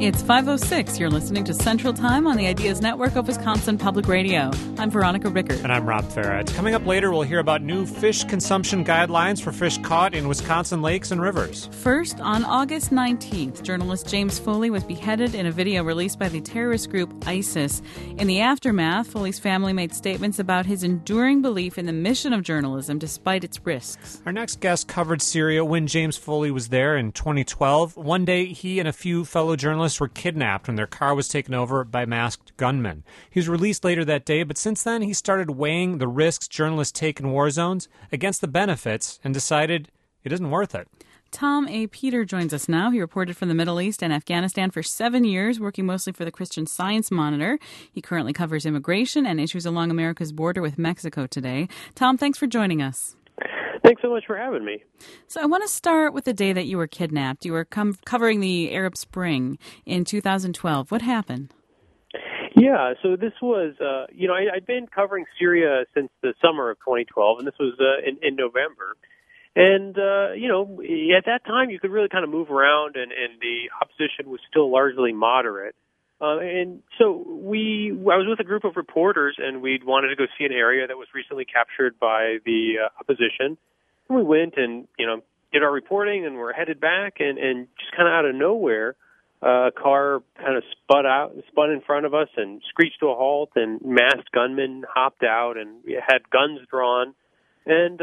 It's 5:06. You're listening to Central Time on the Ideas Network of Wisconsin Public Radio. I'm Veronica Rickert. And I'm Rob Farad. Coming up later, we'll hear about new fish consumption guidelines for fish caught in Wisconsin lakes and rivers. First, on August 19th, journalist James Foley was beheaded in a video released by the terrorist group ISIS. In the aftermath, Foley's family made statements about his enduring belief in the mission of journalism despite its risks. Our next guest covered Syria when James Foley was there in 2012. One day, he and a few fellow journalists were kidnapped when their car was taken over by masked gunmen. He was released later that day, but since then he started weighing the risks journalists take in war zones against the benefits and decided it isn't worth it. Tom A. Peter joins us now. He reported from the Middle East and Afghanistan for 7 years, working mostly for the Christian Science Monitor. He currently covers immigration and issues along America's border with Mexico today. Tom, thanks for joining us. Thanks so much for having me. So I want to start with the day that you were kidnapped. You were covering the Arab Spring in 2012. What happened? Yeah, so this was, I'd been covering Syria since the summer of 2012, and this was in November. And, at that time you could really kind of move around, and the opposition was still largely moderate. And so I was with a group of reporters, and we'd wanted to go see an area that was recently captured by the opposition. And we went and, did our reporting, and we're headed back, and just kind of out of nowhere, a car kind of spun in front of us and screeched to a halt, and masked gunmen hopped out, and we had guns drawn. And,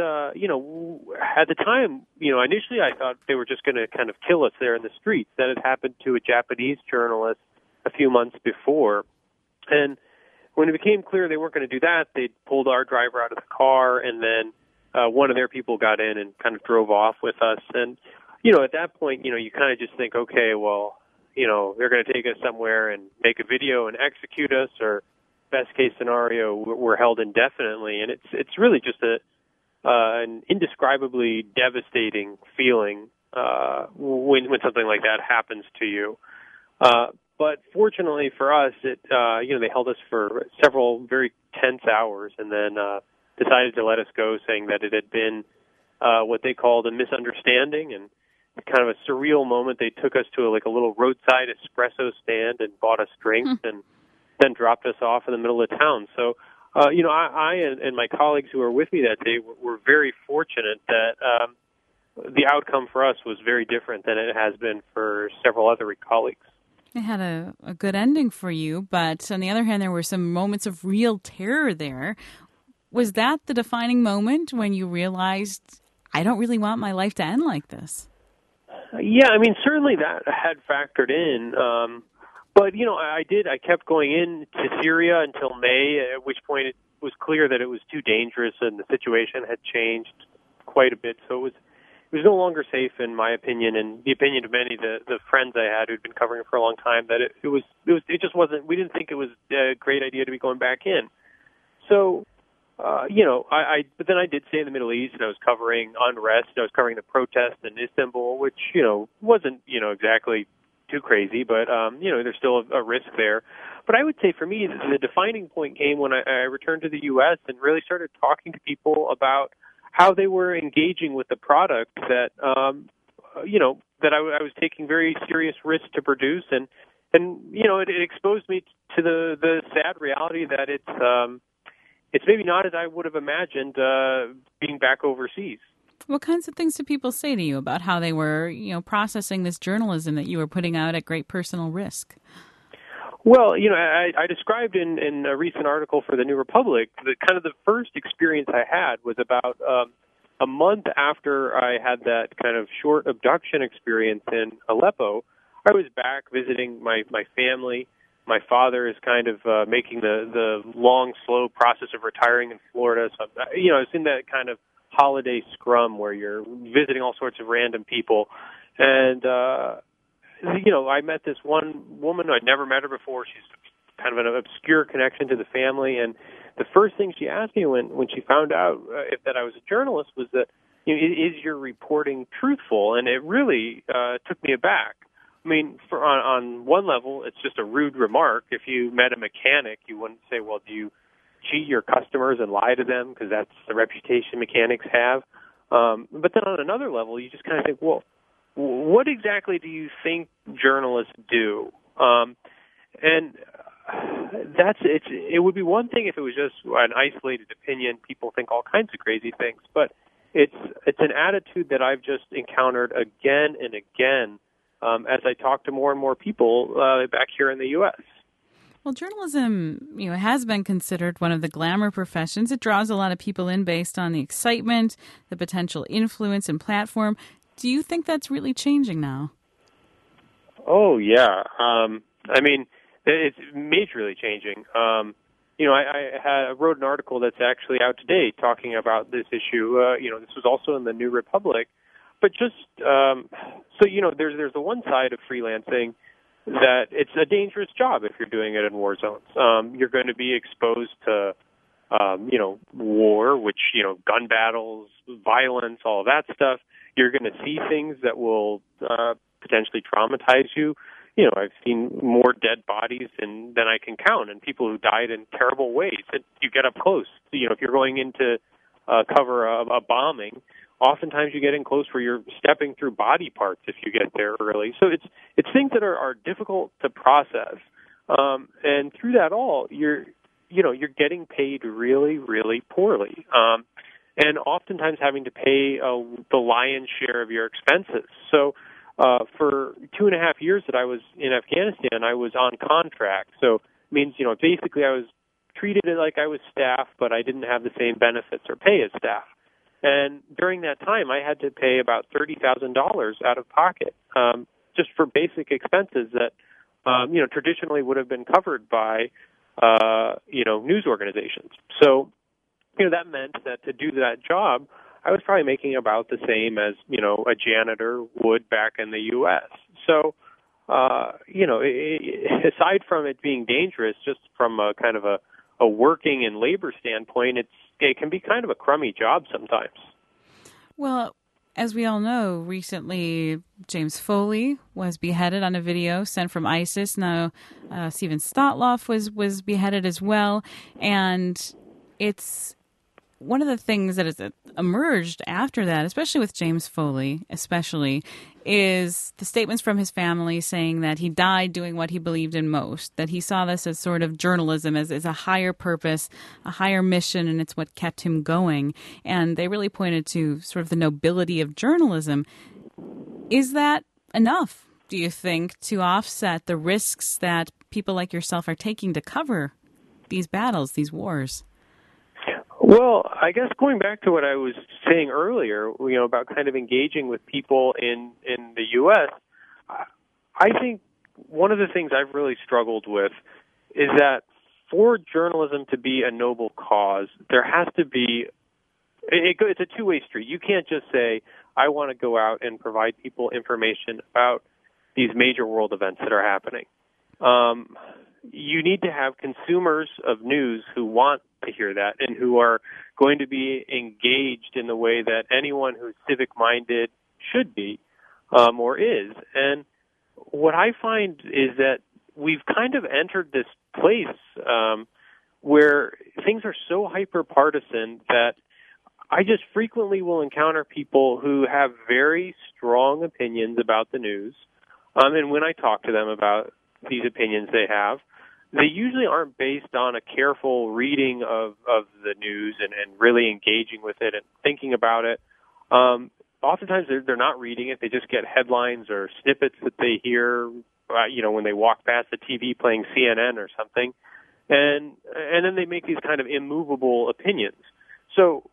at the time, initially I thought they were just going to kind of kill us there in the streets. That had happened to a Japanese journalist a few months before. And when it became clear they weren't going to do that, they pulled our driver out of the car, and then one of their people got in and kind of drove off with us. And, at that point, you kind of just think, okay, well, they're going to take us somewhere and make a video and execute us, or best case scenario, we're held indefinitely. And it's really just an indescribably devastating feeling when something like that happens to you. But fortunately for us, they held us for several very tense hours, and then decided to let us go, saying that it had been what they called a misunderstanding, and kind of a surreal moment. They took us to a little roadside espresso stand and bought us drinks, and then dropped us off in the middle of town. So, I and my colleagues who were with me that day were very fortunate that the outcome for us was very different than it has been for several other colleagues. It had a good ending for you, but on the other hand, there were some moments of real terror there. Was that the defining moment when you realized, I don't really want my life to end like this? Yeah, certainly that had factored in. But, I kept going into Syria until May, at which point it was clear that it was too dangerous and the situation had changed quite a bit. So it was no longer safe, in my opinion, and the opinion of many of the friends I had who'd been covering it for a long time, that it just wasn't, we didn't think it was a great idea to be going back in. So, but then I did stay in the Middle East, and I was covering unrest. I was covering the protests in Istanbul, which, wasn't, exactly too crazy, but, there's still a risk there. But I would say for me, the defining point came when I returned to the U.S. and really started talking to people about how they were engaging with the product that, that I was taking very serious risks to produce. And it exposed me to the sad reality that it's maybe not as I would have imagined being back overseas. What kinds of things do people say to you about how they were, processing this journalism that you were putting out at great personal risk? Well, I described in a recent article for the New Republic that kind of the first experience I had was about a month after I had that kind of short abduction experience in Aleppo. I was back visiting my family. My father is kind of making the long, slow process of retiring in Florida. So, I was in that kind of holiday scrum where you're visiting all sorts of random people. And, I met this one woman. I'd never met her before. She's kind of an obscure connection to the family. And the first thing she asked me when she found out that I was a journalist was that, is your reporting truthful? And it really took me aback. On one level, it's just a rude remark. If you met a mechanic, you wouldn't say, well, do you cheat your customers and lie to them? Because that's the reputation mechanics have. But then on another level, you just kind of think, well, what exactly do you think journalists do? And it would be one thing if it was just an isolated opinion. People think all kinds of crazy things, but it's an attitude that I've just encountered again and again as I talk to more and more people back here in the U.S. Well, journalism, has been considered one of the glamour professions. It draws a lot of people in based on the excitement, the potential influence and platform. Do you think that's really changing now? Oh, yeah. It's majorly changing. I wrote an article that's actually out today talking about this issue. This was also in the New Republic. But just, there's the one side of freelancing that it's a dangerous job if you're doing it in war zones. You're going to be exposed to, war, which, gun battles, violence, all of that stuff. You're going to see things that will potentially traumatize you. I've seen more dead bodies than I can count, and people who died in terrible ways. And you get up close. If you're going in to cover a bombing, oftentimes you get in close where you're stepping through body parts if you get there early. So it's things that are difficult to process. And through that all, you're getting paid really, really poorly. And oftentimes having to pay the lion's share of your expenses. So for 2.5 years that I was in Afghanistan, I was on contract. So it means, basically I was treated like I was staff, but I didn't have the same benefits or pay as staff. And during that time, I had to pay about $30,000 out of pocket just for basic expenses that, traditionally would have been covered by, news organizations. So, that meant that to do that job, I was probably making about the same as, a janitor would back in the U.S. So, aside from it being dangerous, just from a kind of a working and labor standpoint, it can be kind of a crummy job sometimes. Well, as we all know, recently James Foley was beheaded on a video sent from ISIS. Now, Steven Stotloff was beheaded as well. And it's one of the things that has emerged after that, especially with James Foley, is the statements from his family saying that he died doing what he believed in most, that he saw this as sort of journalism, as a higher purpose, a higher mission, and it's what kept him going. And they really pointed to sort of the nobility of journalism. Is that enough, do you think, to offset the risks that people like yourself are taking to cover these battles, these wars? Well, I guess going back to what I was saying earlier, about kind of engaging with people in the U.S., I think one of the things I've really struggled with is that for journalism to be a noble cause, there has to be, it's a two-way street. You can't just say, I want to go out and provide people information about these major world events that are happening. You need to have consumers of news who want to hear that and who are going to be engaged in the way that anyone who's civic-minded should be or is. And what I find is that we've kind of entered this place where things are so hyper-partisan that I just frequently will encounter people who have very strong opinions about the news. And when I talk to them about these opinions they have, they usually aren't based on a careful reading of the news and really engaging with it and thinking about it. Oftentimes they're not reading it. They just get headlines or snippets that they hear, when they walk past the TV playing CNN or something. And then they make these kind of immovable opinions. So,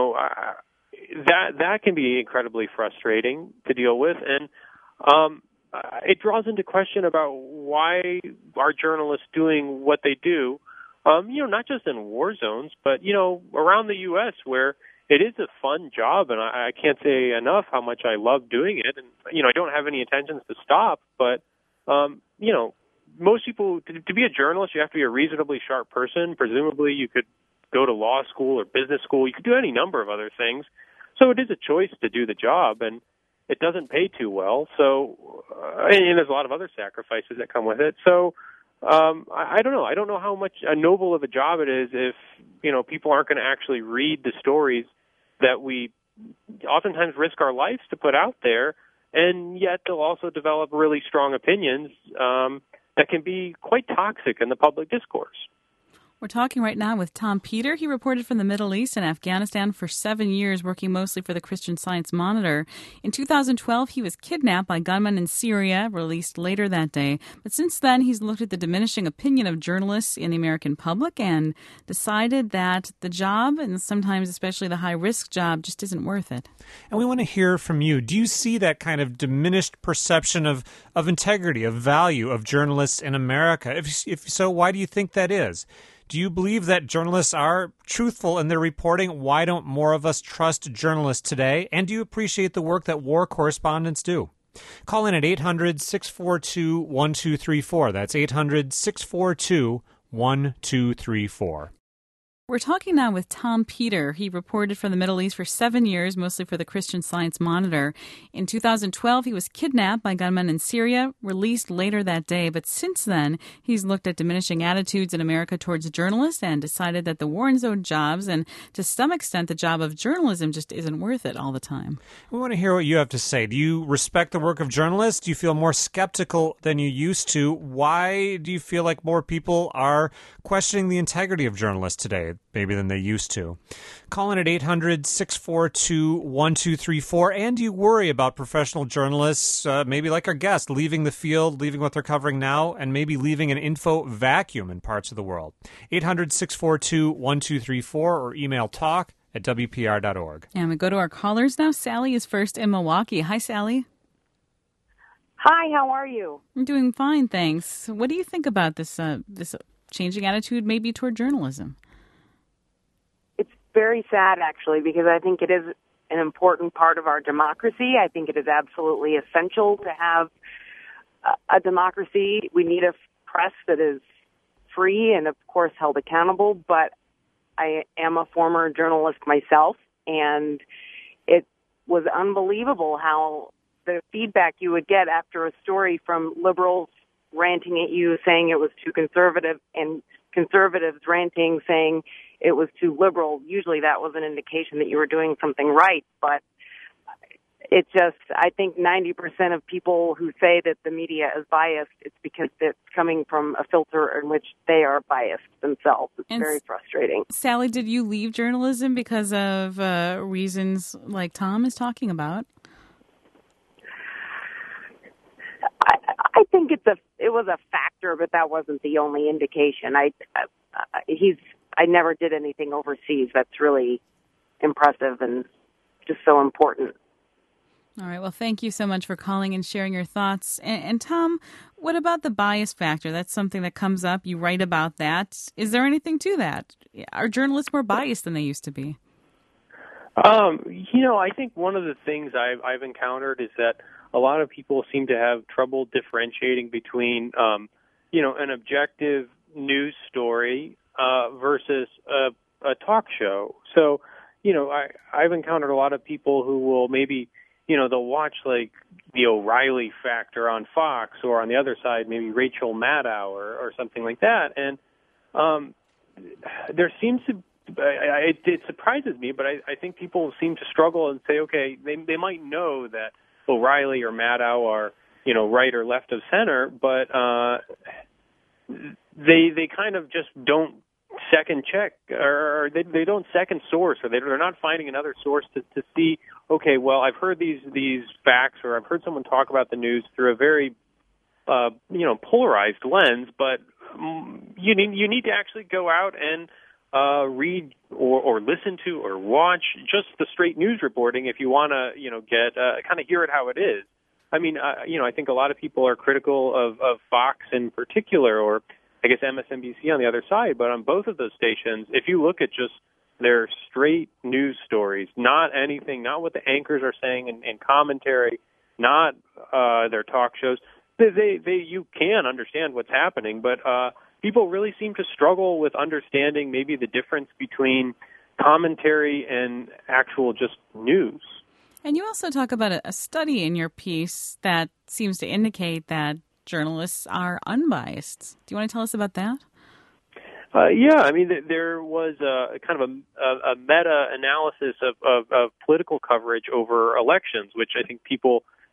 that can be incredibly frustrating to deal with. And, it draws into question about why are journalists doing what they do, not just in war zones, but, around the U.S. where it is a fun job, and I can't say enough how much I love doing it. And, I don't have any intentions to stop, but, most people, to be a journalist, you have to be a reasonably sharp person. Presumably you could go to law school or business school. You could do any number of other things. So it is a choice to do the job, and it doesn't pay too well, so and there's a lot of other sacrifices that come with it. So I don't know. I don't know how much a noble of a job it is if people aren't going to actually read the stories that we oftentimes risk our lives to put out there, and yet they'll also develop really strong opinions that that can be quite toxic in the public discourse. We're talking right now with Tom Peter. He reported from the Middle East and Afghanistan for 7 years, working mostly for the Christian Science Monitor. In 2012, he was kidnapped by gunmen in Syria, released later that day. But since then, he's looked at the diminishing opinion of journalists in the American public and decided that the job, and sometimes especially the high-risk job, just isn't worth it. And we want to hear from you. Do you see that kind of diminished perception of integrity, of value of journalists in America? If so, why do you think that is? Do you believe that journalists are truthful in their reporting? Why don't more of us trust journalists today? And do you appreciate the work that war correspondents do? Call in at 800-642-1234. That's 800-642-1234. We're talking now with Tom Peter. He reported from the Middle East for 7 years, mostly for the Christian Science Monitor. In 2012, he was kidnapped by gunmen in Syria, released later that day. But since then, he's looked at diminishing attitudes in America towards journalists and decided that the war zone jobs, and to some extent the job of journalism, just isn't worth it all the time. We want to hear what you have to say. Do you respect the work of journalists? Do you feel more skeptical than you used to? Why do you feel like more people are questioning the integrity of journalists today, maybe than they used to? Call in at 800-642-1234. And do you worry about professional journalists, maybe like our guest, leaving the field, leaving what they're covering now, and maybe leaving an info vacuum in parts of the world? 800-642-1234 or email talk@wpr.org. And we go to our callers now. Sally is first in Milwaukee. Hi, Sally. Hi, how are you? I'm doing fine, thanks. What do you think about this changing attitude maybe toward journalism? It's very sad, actually, because I think it is an important part of our democracy. I think it is absolutely essential to have a democracy. We need a press that is free and, of course, held accountable. But I am a former journalist myself, and it was unbelievable how the feedback you would get after a story from liberals ranting at you, saying it was too conservative, and conservatives ranting, saying it was too liberal. Usually that was an indication that you were doing something right, but it just, I think 90% of people who say that the media is biased, it's because it's coming from a filter in which they are biased themselves. It's very frustrating. Sally, did you leave journalism because of reasons like Tom is talking about? I think it was a factor, but that wasn't the only indication. I never did anything overseas. That's really impressive and just so important. All right. Well, thank you so much for calling and sharing your thoughts. And Tom, what about the bias factor? That's something that comes up. You write about that. Is there anything to that? Are journalists more biased than they used to be? I think one of the things I've encountered is that a lot of people seem to have trouble differentiating between, an objective news story versus a talk show. So, I've encountered a lot of people who will maybe, they'll watch like the O'Reilly Factor on Fox, or on the other side, maybe Rachel Maddow or something like that. And there seems to it surprises me, but I think people seem to struggle and say, okay, they might know that O'Reilly or Maddow are, right or left of center, but they kind of just don't second check, or they don't second source, or they're not finding another source to see, okay, well, I've heard these facts, or I've heard someone talk about the news through a very polarized lens, but you need to actually go out and read or listen to or watch just the straight news reporting if you want to, get kind of hear it how it is. I mean, I think a lot of people are critical of Fox in particular, or I guess MSNBC on the other side, but on both of those stations, if you look at just their straight news stories, not what the anchors are saying in commentary, not their talk shows, you can understand what's happening, but people really seem to struggle with understanding maybe the difference between commentary and actual just news. And you also talk about a study in your piece that seems to indicate that journalists are unbiased. Do you want to tell us about that? Yeah, I mean, there was a kind of a meta-analysis of political coverage over elections, which I think people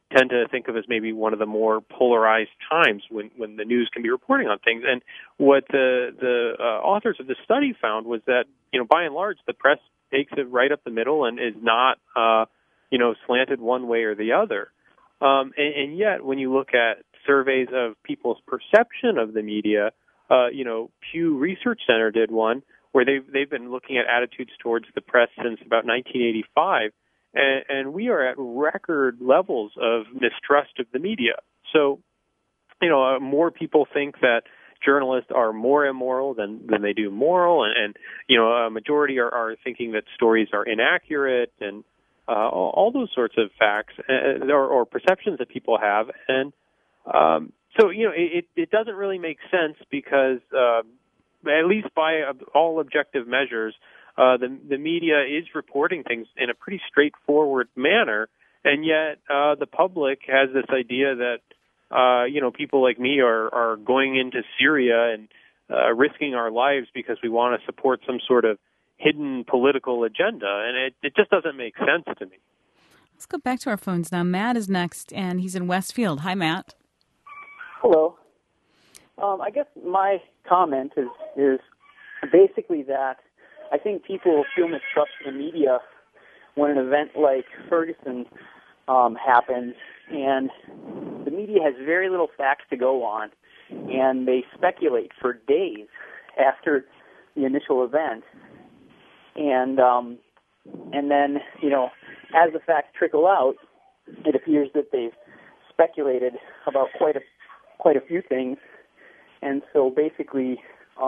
tend to think of as maybe one of the more polarized times when the news can be reporting on things. And what the authors of this study found was that, by and large, the press takes it right up the middle and is not, slanted one way or the other. And yet, when you look at surveys of people's perception of the media, Pew Research Center did one where they've been looking at attitudes towards the press since about 1985. And we are at record levels of mistrust of the media. So, more people think that journalists are more immoral than they do moral, and a majority are thinking that stories are inaccurate, and all those sorts of facts or perceptions that people have. And so, it doesn't really make sense because, at least by all objective measures, the media is reporting things in a pretty straightforward manner, and yet the public has this idea that people like me are going into Syria and risking our lives because we want to support some sort of hidden political agenda, and it just doesn't make sense to me. Let's go back to our phones now. Matt is next, and he's in Westfield. Hi, Matt. Hello. I guess my comment is basically that I think people feel mistrust in the media when an event like Ferguson happens, and the media has very little facts to go on, and they speculate for days after the initial event, and then as the facts trickle out, it appears that they've speculated about quite a few things, and so basically.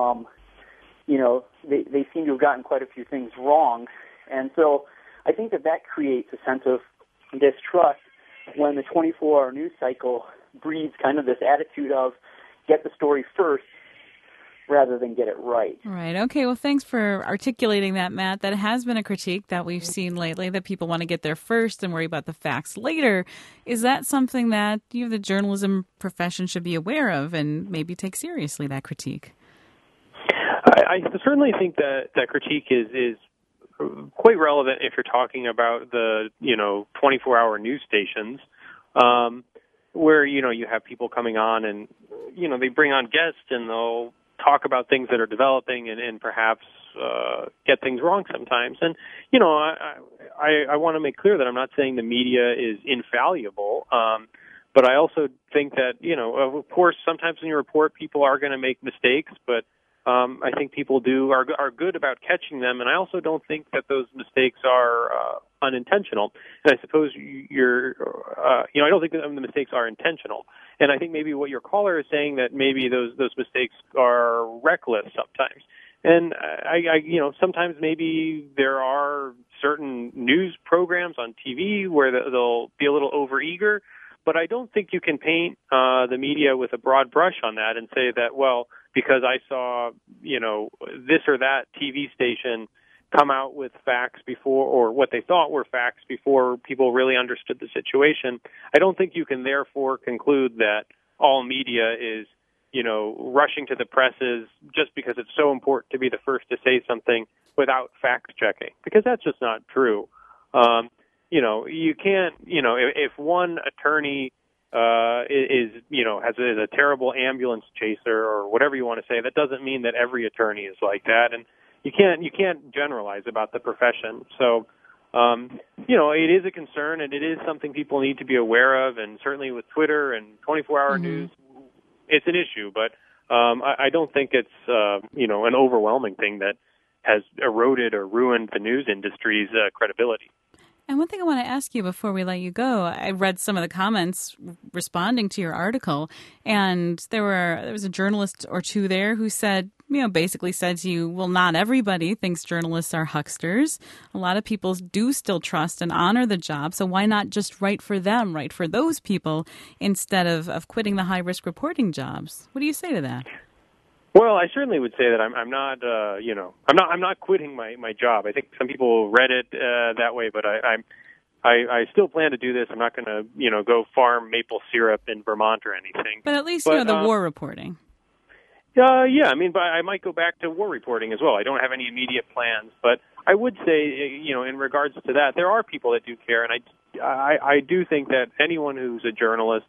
They seem to have gotten quite a few things wrong. And so I think that creates a sense of distrust when the 24-hour news cycle breeds kind of this attitude of get the story first rather than get it right. Right. Okay. Well, thanks for articulating that, Matt. That has been a critique that we've seen lately, that people want to get there first and worry about the facts later. Is that something that the journalism profession should be aware of and maybe take seriously, that critique? I certainly think that critique is quite relevant if you're talking about the 24-hour news stations, where you have people coming on and they bring on guests and they'll talk about things that are developing and perhaps get things wrong sometimes. And I want to make clear that I'm not saying the media is infallible, but I also think that of course sometimes when you report, people are going to make mistakes, but I think people are good about catching them, and I also don't think that those mistakes are unintentional. And I suppose I don't think that the mistakes are intentional. And I think maybe what your caller is saying, that maybe those mistakes are reckless sometimes. And sometimes maybe there are certain news programs on TV where they'll be a little overeager, but I don't think you can paint the media with a broad brush on that and say that, well, because I saw, this or that TV station come out with facts before, or what they thought were facts before people really understood the situation. I don't think you can therefore conclude that all media is, rushing to the presses just because it's so important to be the first to say something without fact checking, because that's just not true. You can't, if one attorney is a terrible ambulance chaser or whatever you want to say, that doesn't mean that every attorney is like that, and you can't generalize about the profession. So it is a concern, and it is something people need to be aware of, and certainly with Twitter and 24-hour news, it's an issue, but I don't think it's an overwhelming thing that has eroded or ruined the news industry's credibility. And one thing I want to ask you before we let you go, I read some of the comments responding to your article, and there was a journalist or two there who said, basically said to you, well, not everybody thinks journalists are hucksters. A lot of people do still trust and honor the job, so why not just write for them, write for those people, instead of quitting the high-risk reporting jobs? What do you say to that? Well, I certainly would say that I'm not quitting my job. I think some people read it that way, but I still plan to do this. I'm not going to go farm maple syrup in Vermont or anything. But at least the war reporting. But I might go back to war reporting as well. I don't have any immediate plans, but I would say, in regards to that, there are people that do care, and I do think that anyone who's a journalist,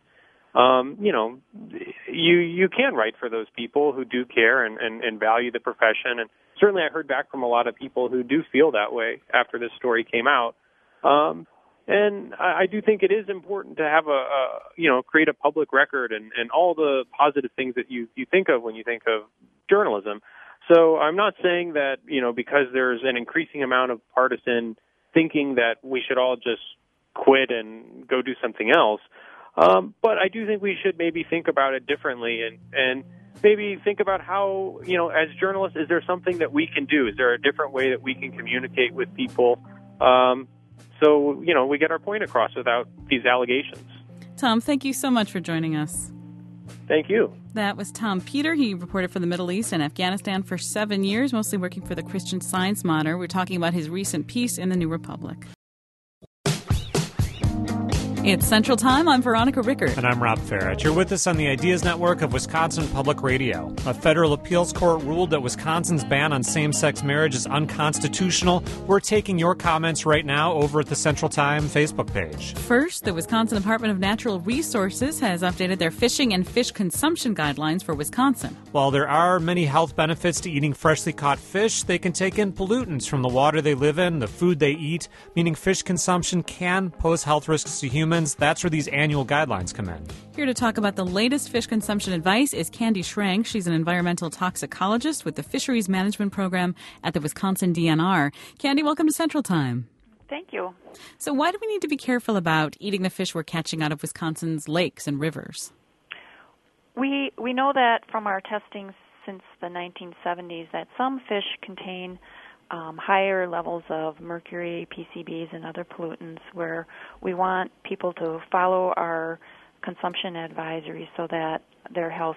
you can write for those people who do care and value the profession. And certainly I heard back from a lot of people who do feel that way after this story came out. And I do think it is important to have create a public record and all the positive things that you think of when you think of journalism. So I'm not saying that, because there's an increasing amount of partisan thinking that we should all just quit and go do something else. But I do think we should maybe think about it differently and maybe think about how, as journalists, is there something that we can do? Is there a different way that we can communicate with people so we get our point across without these allegations? Tom, thank you so much for joining us. Thank you. That was Tom Peter. He reported for the Middle East and Afghanistan for 7 years, mostly working for the Christian Science Monitor. We're talking about his recent piece in the New Republic. It's Central Time. I'm Veronica Rickert. And I'm Rob Farrett. You're with us on the Ideas Network of Wisconsin Public Radio. A federal appeals court ruled that Wisconsin's ban on same-sex marriage is unconstitutional. We're taking your comments right now over at the Central Time Facebook page. First, the Wisconsin Department of Natural Resources has updated their fishing and fish consumption guidelines for Wisconsin. While there are many health benefits to eating freshly caught fish, they can take in pollutants from the water they live in, the food they eat, meaning fish consumption can pose health risks to humans. That's where these annual guidelines come in. Here to talk about the latest fish consumption advice is Candy Schrank. She's an environmental toxicologist with the Fisheries Management Program at the Wisconsin DNR. Candy, welcome to Central Time. Thank you. So why do we need to be careful about eating the fish we're catching out of Wisconsin's lakes and rivers? We know that from our testing since the 1970s that some fish contain higher levels of mercury, PCBs, and other pollutants, where we want people to follow our consumption advisory so that their health,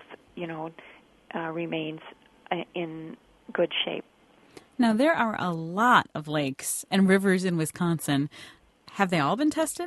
remains in good shape. Now, there are a lot of lakes and rivers in Wisconsin. Have they all been tested?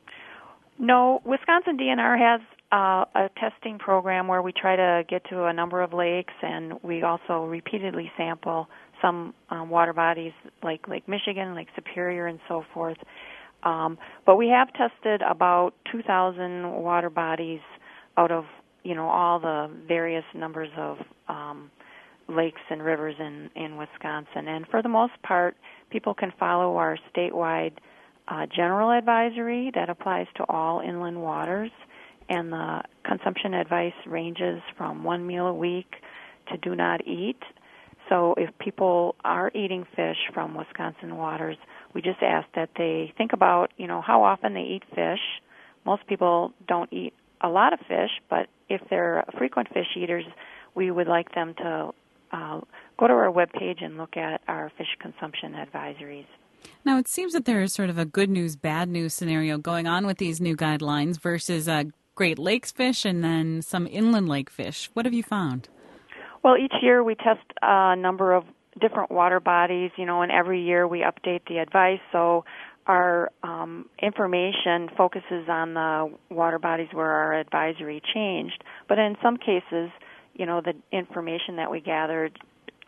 No, Wisconsin DNR has a testing program where we try to get to a number of lakes, and we also repeatedly sample some water bodies like Lake Michigan, Lake Superior, and so forth. But we have tested about 2,000 water bodies out of, all the various numbers of lakes and rivers in Wisconsin. And for the most part, people can follow our statewide general advisory that applies to all inland waters. And the consumption advice ranges from 1 meal a week to do not eat. So if people are eating fish from Wisconsin waters, we just ask that they think about, how often they eat fish. Most people don't eat a lot of fish, but if they're frequent fish eaters, we would like them to go to our webpage and look at our fish consumption advisories. Now, it seems that there is sort of a good news, bad news scenario going on with these new guidelines versus Great Lakes fish and then some inland lake fish. What have you found? Well, each year we test a number of different water bodies, and every year we update the advice. So our information focuses on the water bodies where our advisory changed. But in some cases, the information that we gathered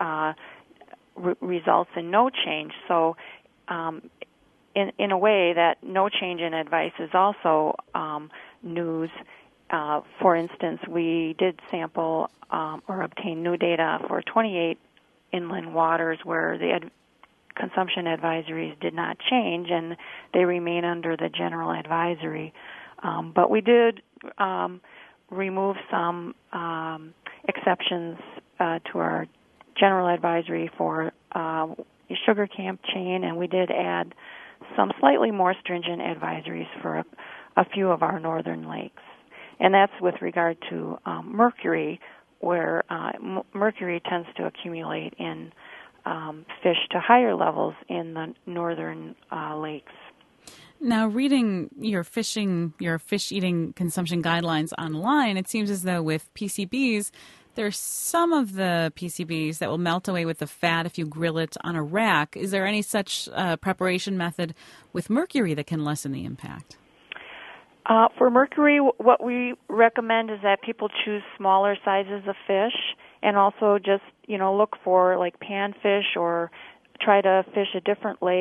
results in no change. So in a way, that no change in advice is also news. For instance, we did sample or obtain new data for 28 inland waters where the consumption advisories did not change, and they remain under the general advisory. But we did remove some exceptions to our general advisory for sugar camp chain, and we did add some slightly more stringent advisories for a few of our northern lakes. And that's with regard to mercury, where mercury tends to accumulate in fish to higher levels in the northern lakes. Now, reading your fish-eating consumption guidelines online, it seems as though with PCBs, there's some of the PCBs that will melt away with the fat if you grill it on a rack. Is there any such preparation method with mercury that can lessen the impact? For mercury, what we recommend is that people choose smaller sizes of fish, and also just, look for like panfish or try to fish a different lake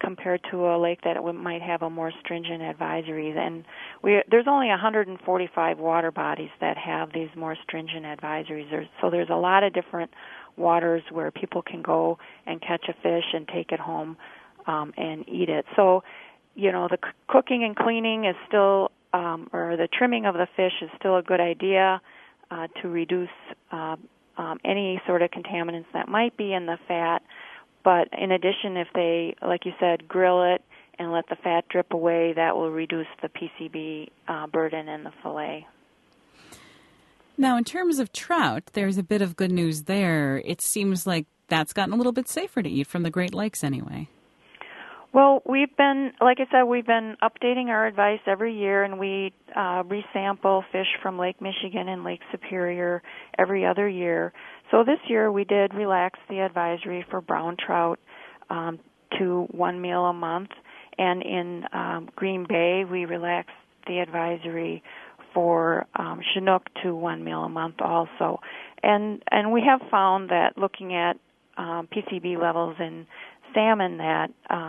compared to a lake that might have a more stringent advisory. And there's only 145 water bodies that have these more stringent advisories. So there's a lot of different waters where people can go and catch a fish and take it home and eat it. So, the cooking and cleaning is still, or the trimming of the fish is still a good idea to reduce any sort of contaminants that might be in the fat. But in addition, if they, like you said, grill it and let the fat drip away, that will reduce the PCB burden in the fillet. Now, in terms of trout, there's a bit of good news there. It seems like that's gotten a little bit safer to eat from the Great Lakes anyway. Well, like I said, we've been updating our advice every year, and we resample fish from Lake Michigan and Lake Superior every other year. So this year we did relax the advisory for brown trout to 1 meal a month, and in Green Bay we relaxed the advisory for Chinook to 1 meal a month also. And we have found that looking at PCB levels in salmon that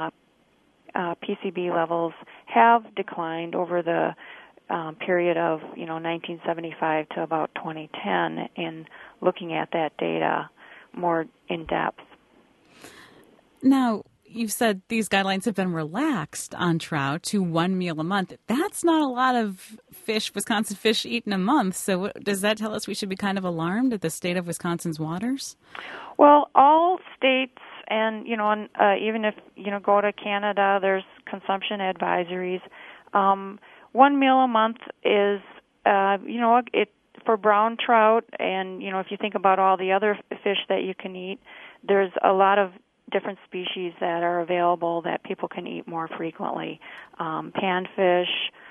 PCB levels have declined over the period of 1975 to about 2010 in looking at that data more in depth. Now, you've said these guidelines have been relaxed on trout to 1 meal a month. That's not a lot of Wisconsin fish eaten a month. So does that tell us we should be kind of alarmed at the state of Wisconsin's waters? Well, all states and even if go to Canada, there's consumption advisories. 1 meal a month is it for brown trout, and if you think about all the other fish that you can eat, there's a lot of different species that are available that people can eat more frequently. Panfish,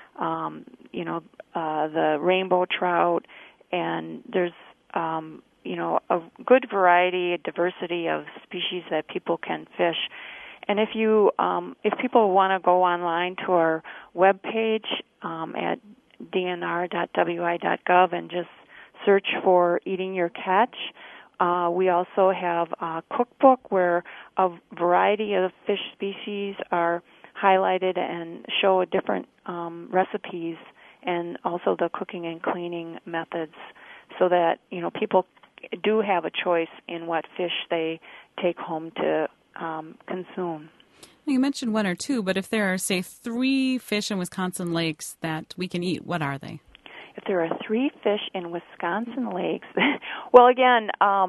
the rainbow trout, and there's a good variety, a diversity of species that people can fish. And if people want to go online to our webpage at dnr.wi.gov and just search for Eating Your Catch, we also have a cookbook where a variety of fish species are highlighted and show different recipes and also the cooking and cleaning methods so that people do have a choice in what fish they take home to consume. You mentioned 1 or 2, but if there are, say, 3 fish in Wisconsin lakes that we can eat, what are they? If there are 3 fish in Wisconsin lakes, well, again,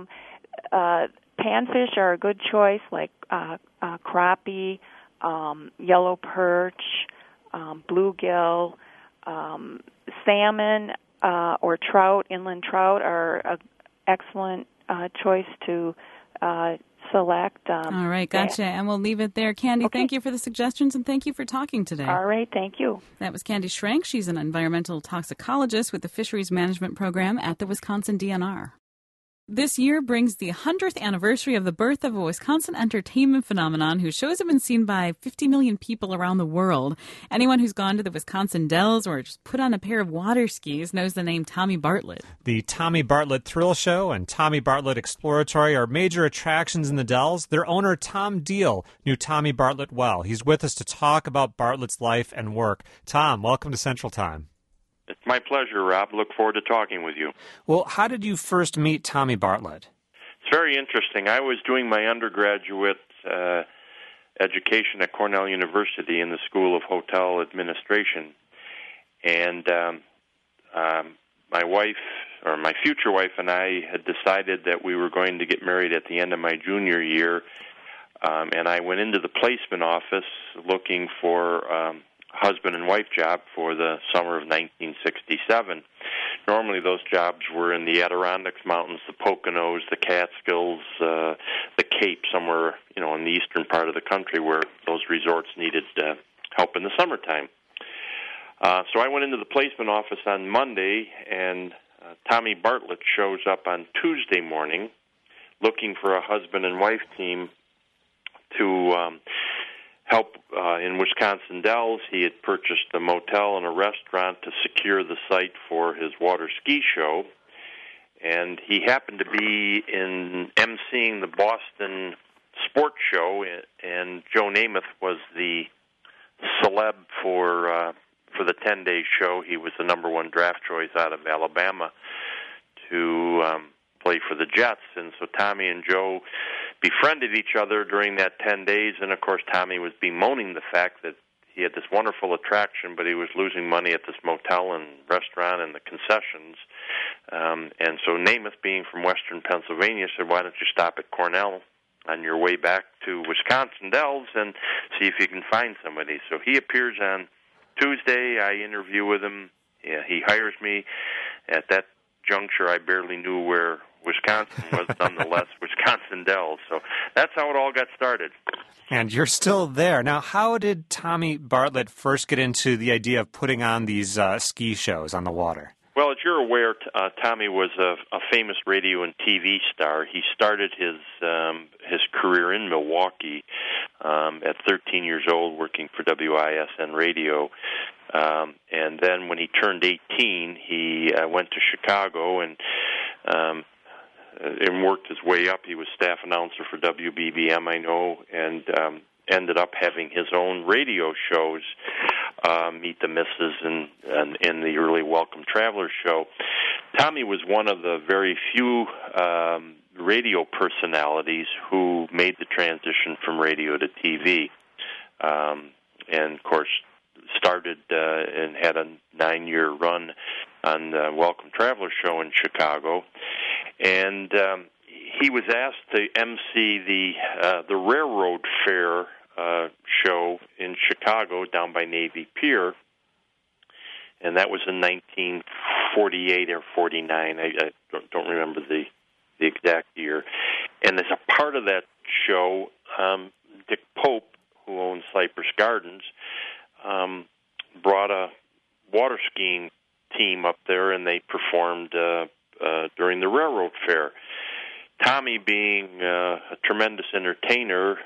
panfish are a good choice, like crappie, yellow perch, bluegill, salmon or trout, inland trout are an excellent choice to select. All right, gotcha. And we'll leave it there. Candy, Thank you for the suggestions, and thank you for talking today. All right, thank you. That was Candy Schrank. She's an environmental toxicologist with the Fisheries Management Program at the Wisconsin DNR. This year brings the 100th anniversary of the birth of a Wisconsin entertainment phenomenon whose shows have been seen by 50 million people around the world. Anyone who's gone to the Wisconsin Dells or just put on a pair of water skis knows the name Tommy Bartlett. The Tommy Bartlett Thrill Show and Tommy Bartlett Exploratory are major attractions in the Dells. Their owner, Tom Deal, knew Tommy Bartlett well. He's with us to talk about Bartlett's life and work. Tom, welcome to Central Time. It's my pleasure, Rob. Look forward to talking with you. Well, how did you first meet Tommy Bartlett? It's very interesting. I was doing my undergraduate education at Cornell University in the School of Hotel Administration, and my wife, or my future wife, and I had decided that we were going to get married at the end of my junior year, and I went into the placement office looking for husband and wife job for the summer of 1967. Normally those jobs were in the Adirondacks Mountains, the Poconos, the Catskills, the Cape, somewhere in the eastern part of the country where those resorts needed help in the summertime. So I went into the placement office on Monday, and Tommy Bartlett shows up on Tuesday morning looking for a husband and wife team to help in Wisconsin Dells. He had purchased a motel and a restaurant to secure the site for his water ski show, and he happened to be emceeing the Boston sports show, and Joe Namath was the celeb for the 10-day show. He was the number one draft choice out of Alabama to play for the Jets, and so Tommy and Joe befriended each other during that 10 days, and of course Tommy was bemoaning the fact that he had this wonderful attraction, but he was losing money at this motel and restaurant and the concessions. And so Namath, being from western Pennsylvania, said, why don't you stop at Cornell on your way back to Wisconsin Dells and see if you can find somebody. So he appears on Tuesday. I interview with him. Yeah, he hires me. At that juncture, I barely knew where Wisconsin was, nonetheless, Wisconsin Dells. So that's how it all got started. And you're still there. Now, how did Tommy Bartlett first get into the idea of putting on these ski shows on the water? Well, as you're aware, Tommy was a famous radio and TV star. He started his career in Milwaukee at 13 years old, working for WISN Radio. And then when he turned 18, he went to Chicago and worked his way up. He was staff announcer for WBBM, I know, and ended up having his own radio shows, Meet the Misses and in the early Welcome Traveler show. Tommy was one of the very few radio personalities who made the transition from radio to TV. And, of course, started and had a 9-year run on the Welcome Traveler show in Chicago. And he was asked to MC the Railroad Fair show in Chicago down by Navy Pier, and that was in 1948 or 49. I don't remember the exact year. And as a part of that show, Dick Pope, who owns Cypress Gardens, brought a water skiing team up there, and they performed during the Railroad Fair. Tommy, being a tremendous entertainer,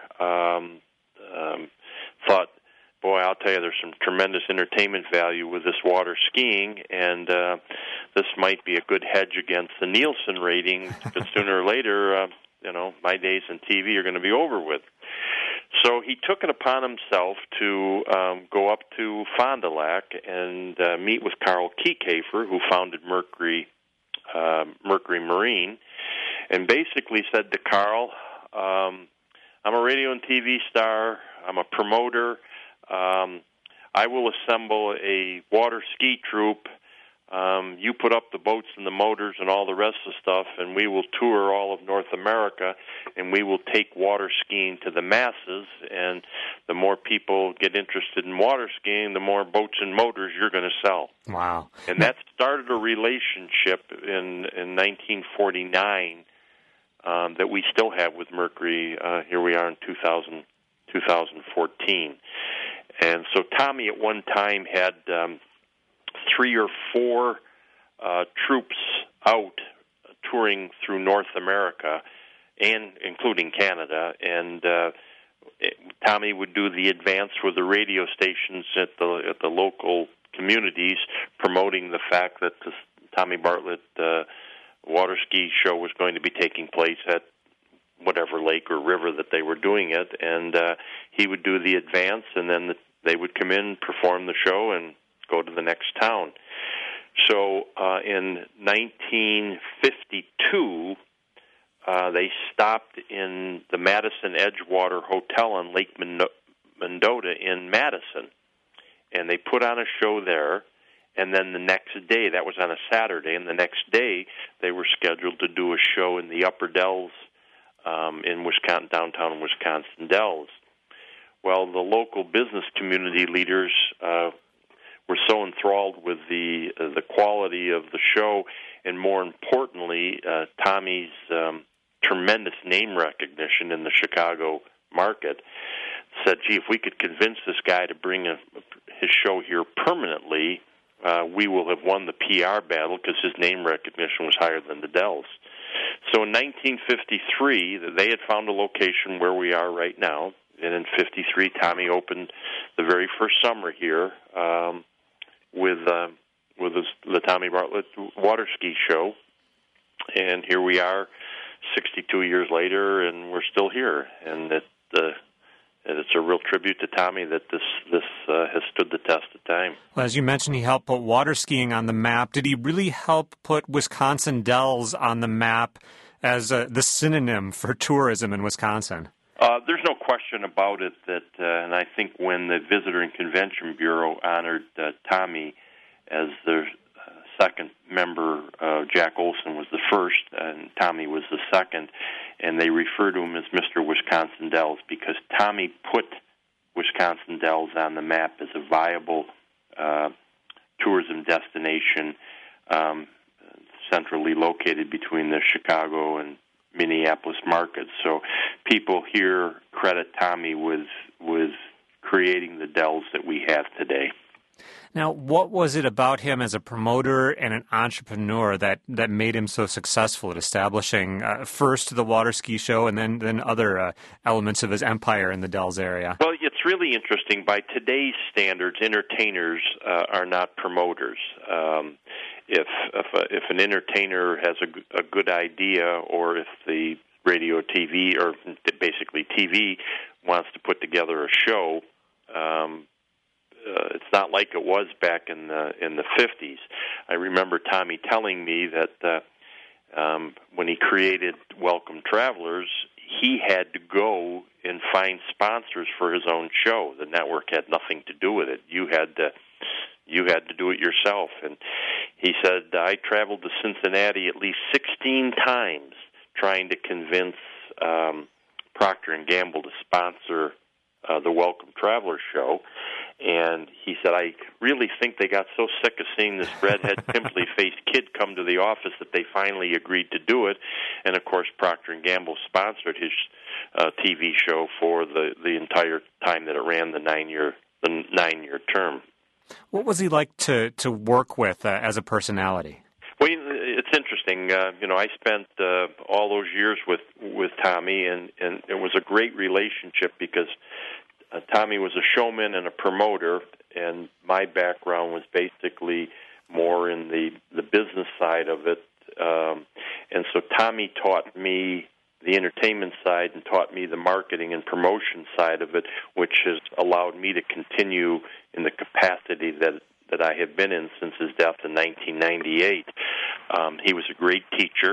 thought, boy, I'll tell you, there's some tremendous entertainment value with this water skiing, and this might be a good hedge against the Nielsen ratings, because sooner or later, my days in TV are going to be over with. So he took it upon himself to go up to Fond du Lac and meet with Carl Kiekhaefer, who founded Mercury Marine, and basically said to Carl, I'm a radio and TV star, I'm a promoter, I will assemble a water ski troupe, you put up the boats and the motors and all the rest of the stuff, and we will tour all of North America, and we will take water skiing to the masses, and the more people get interested in water skiing, the more boats and motors you're going to sell. Wow. And that started a relationship in 1949 that we still have with Mercury. Here we are in 2014. And so Tommy at one time had 3 or 4 troops out touring through North America, and including Canada, and Tommy would do the advance with the radio stations at the local communities, promoting the fact that the Tommy Bartlett water ski show was going to be taking place at whatever lake or river that they were doing it, and he would do the advance, and then they would come in, perform the show, and go to the next town. So in 1952, they stopped in the Madison Edgewater Hotel on Lake Mendota in Madison, and they put on a show there. And then the next day, that was on a Saturday, and the next day they were scheduled to do a show in the Upper Dells in Wisconsin, downtown Wisconsin Dells. Well, the local business community leaders were so enthralled with the quality of the show, and more importantly, Tommy's tremendous name recognition in the Chicago market, said, gee, if we could convince this guy to bring his show here permanently, we will have won the PR battle, because his name recognition was higher than the Dells. So in 1953, they had found a location where we are right now, and in 53, Tommy opened the very first summer here with the Tommy Bartlett water ski show, and here we are 62 years later, and we're still here. And it's a real tribute to Tommy that this has stood the test of time. Well, as you mentioned, he helped put water skiing on the map. Did he really help put Wisconsin Dells on the map as the synonym for tourism in Wisconsin? There's no question about it that, and I think when the Visitor and Convention Bureau honored Tommy as their second member, Jack Olson was the first, and Tommy was the second, and they refer to him as Mr. Wisconsin Dells because Tommy put Wisconsin Dells on the map as a viable tourism destination, centrally located between the Chicago and Minneapolis markets. So people here credit Tommy with creating the Dells that we have today. Now, what was it about him as a promoter and an entrepreneur that made him so successful at establishing first the water ski show and then other elements of his empire in the Dells area? Well, it's really interesting. By today's standards, entertainers are not promoters. If an entertainer has a good idea, or if the radio, TV, or basically TV wants to put together a show, it's not like it was back in the 50s. I remember Tommy telling me that when he created Welcome Travelers, he had to go and find sponsors for his own show. The network had nothing to do with it. You had to do it yourself. And he said, I traveled to Cincinnati at least 16 times trying to convince Procter & Gamble to sponsor the Welcome Travelers show. And he said, I really think they got so sick of seeing this redhead, pimply-faced kid come to the office that they finally agreed to do it. And, of course, Procter & Gamble sponsored his TV show for the entire time that it ran, the nine-year term. What was he like to work with as a personality? Well, it's interesting. I spent all those years with Tommy, and it was a great relationship because Tommy was a showman and a promoter, and my background was basically more in the business side of it. And so Tommy taught me the entertainment side and taught me the marketing and promotion side of it, which has allowed me to continue in the capacity that I have been in since his death in 1998. He was a great teacher,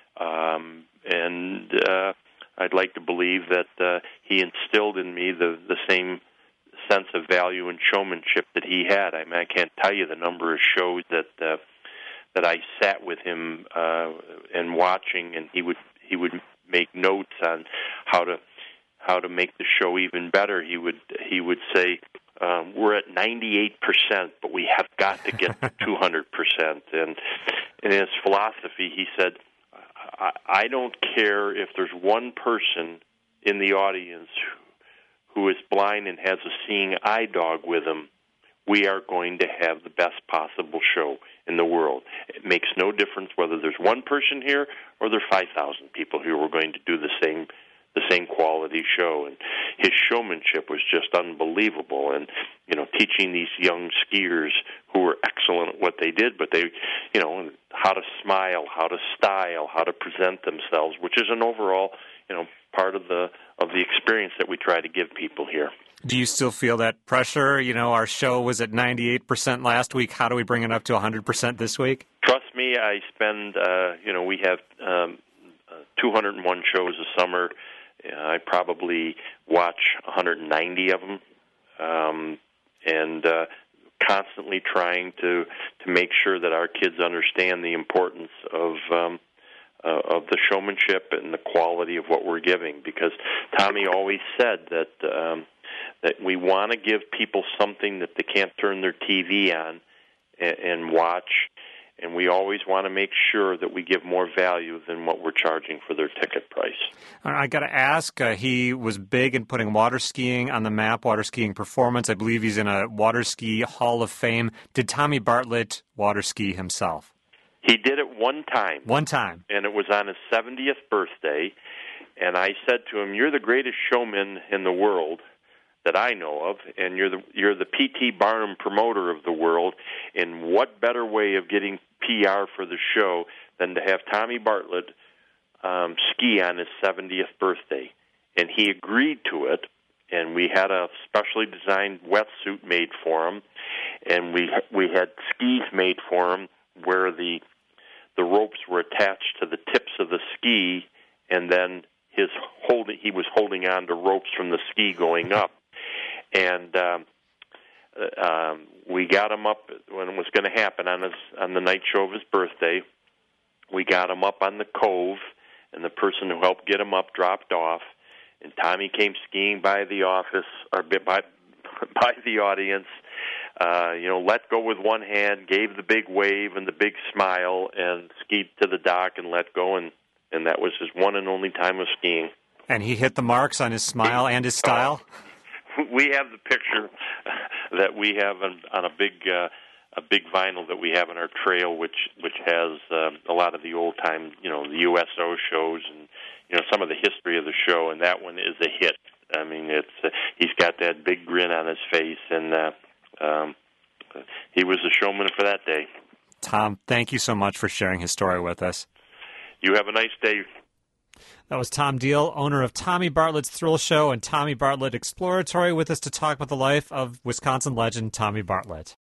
and I'd like to believe that he instilled in me the same sense of value and showmanship that he had. I mean, I can't tell you the number of shows that I sat with him and watching, and he would make notes on how to make the show even better. He would say, we're at 98%, but we have got to get to 200%. And in his philosophy, he said, I don't care if there's one person in the audience who is blind and has a seeing eye dog with him. We are going to have the best possible show in the world. It makes no difference whether there's one person here or there are 5,000 people here. We're going to do the same quality show. And his showmanship was just unbelievable. And teaching these young skiers who were excellent at what they did, but they, how to smile, how to style, how to present themselves, which is an overall, part of the experience that we try to give people here. Do you still feel that pressure? Our show was at 98% last week. How do we bring it up to 100% this week? Trust me, I spend, we have 201 shows a summer. I probably watch 190 of them, and constantly trying to make sure that our kids understand the importance of the showmanship and the quality of what we're giving. Because Tommy always said that we want to give people something that they can't turn their TV on and watch, and we always want to make sure that we give more value than what we're charging for their ticket price. I got to ask, he was big in putting water skiing on the map, water skiing performance. I believe he's in a water ski Hall of Fame. Did Tommy Bartlett water ski himself? He did it one time. One time. And it was on his 70th birthday. And I said to him, you're the greatest showman in the world that I know of, and you're the P.T. Barnum promoter of the world, and what better way of getting PR for the show than to have Tommy Bartlett ski on his 70th birthday, and he agreed to it. And we had a specially designed wetsuit made for him, and we had skis made for him where the ropes were attached to the tips of the ski, and then he was holding on to ropes from the ski going up. And we got him up when it was going to happen on the night show of his birthday. We got him up on the cove, and the person who helped get him up dropped off. And Tommy came skiing by the office, or by the audience, let go with one hand, gave the big wave and the big smile, and skied to the dock and let go, and that was his one and only time of skiing. And he hit the marks on his smile and his style? We have the picture that we have on a big vinyl that we have on our trail, which has a lot of the old time, the USO shows and some of the history of the show, and that one is a hit. I mean, he's got that big grin on his face, and he was a showman for that day. Tom, thank you so much for sharing his story with us. You have a nice day. That was Tom Deal, owner of Tommy Bartlett's Thrill Show and Tommy Bartlett Exploratory, with us to talk about the life of Wisconsin legend Tommy Bartlett.